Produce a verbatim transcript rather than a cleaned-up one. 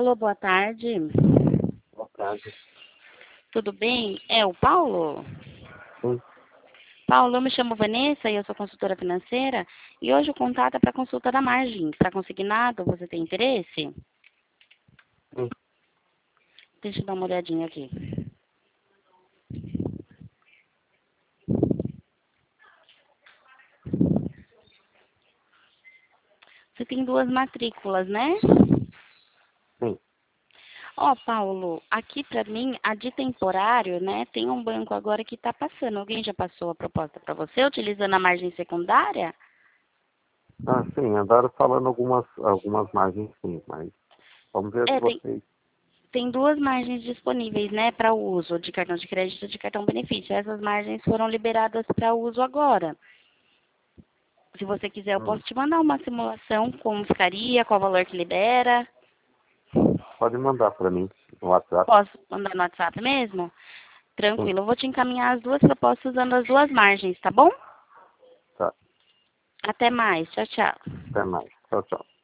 Alô, boa tarde. Boa tarde. Tudo bem? É o Paulo? Sim. Paulo, eu me chamo Vanessa e eu sou consultora financeira. E hoje o contato é para consulta da margem. Está consignado? Você tem interesse? Sim. Deixa eu dar uma olhadinha aqui. Você tem duas matrículas, né? Sim. Ó, Paulo, aqui para mim, a de temporário, né? Tem um banco agora que está passando. Alguém já passou a proposta para você, utilizando a margem secundária? Ah, sim, andaram falando algumas, algumas margens, sim, mas vamos ver se É, tem, vocês... tem duas margens disponíveis, né, para uso de cartão de crédito e de cartão benefício. Essas margens foram liberadas para uso agora. Se você quiser, eu Hum, posso te mandar uma simulação, como ficaria, qual valor que libera. pode mandar para mim no WhatsApp. Posso mandar no WhatsApp mesmo? Sim, Tranquilo, eu vou te encaminhar as duas propostas usando as duas margens, tá bom? tá. Até mais, tchau, tchau. Até mais. Tchau, tchau.